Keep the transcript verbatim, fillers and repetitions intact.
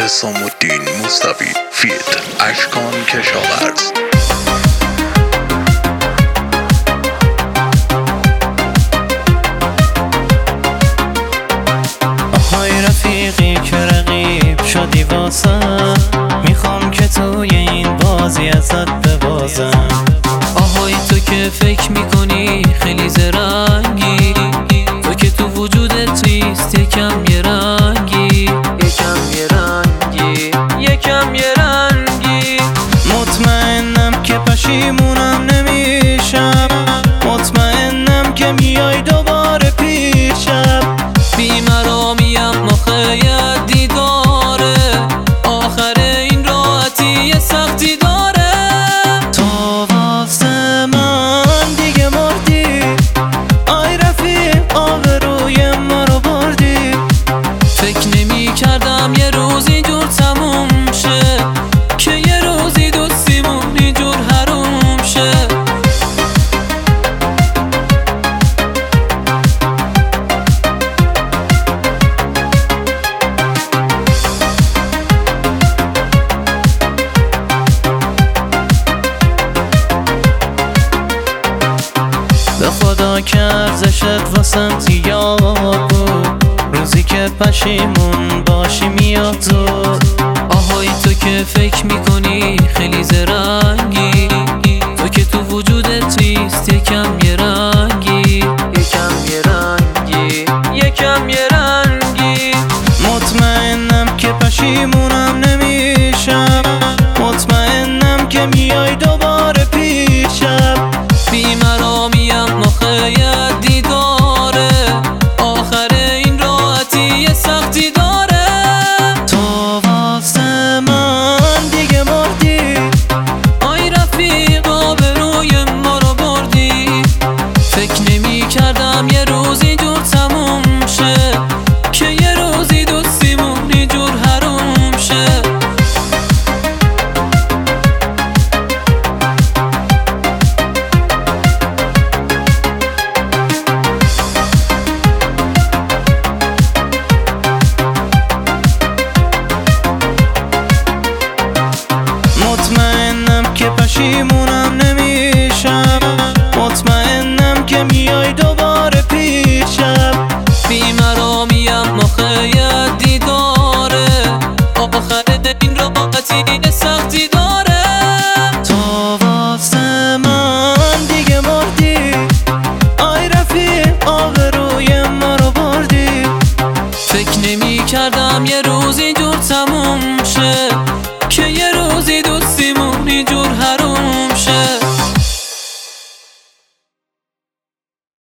حسام الدین موسوی فیت اشکان کشاورز. آهای رفیقی که رقیب شدی واسم، میخوام که توی این بازی ازت ببازم. آهای تو که فکر میکنی خیلی زرنگی، تو که تو وجودت نیست یکم یه رنگی، یکم یه رنگی، یکم یه رنگی. مطمئنم که پشیمونم نمیشم، مطمئنم که میای دوباره پیشم. بیمرامیم مخیل دیداره، آخر این راحتی یه سختی داره. تو واسه من دیگه مردی، آی رفیق آبروی ما رو بردی. فکر نمی کردم یه روز اینجور تموم شه، که یه روزی دوستیمون اینجور حروم شه. به خدا که ارزشت واسم زیاد بود، روزی که پشیمون باشی میاد تو. آهای تو که فکر میکنی خیلی زرنگی، تو که تو وجودت نیست یکم یه رنگی، یکم یه رنگی، یکم یه رنگی. مطمئنم که پشیمونم نمیشم، مطمئنم که میای دوباره پیشم. بیمرامیم مخیل دیداره، آخر این راحتی یه سختی داره. تو واسه من دیگه مردی، آی رفیق آبروی ما رو بردی. فکر نمی کردم یه روز اینجور تموم شه، که یه روزی دوستیمون اینجور حروم شه. مطمئنم که پشیمونم نمیشم، مطمئنم که میای دوباره پیشم. بیمرامیم مخیل دیداره، آخر این راحتی یه سختی داره. تو واسه من دیگه مردی، آی رفیق آبروی ما رو بردی. فکر نمی کردم یه روز اینجور تموم شه،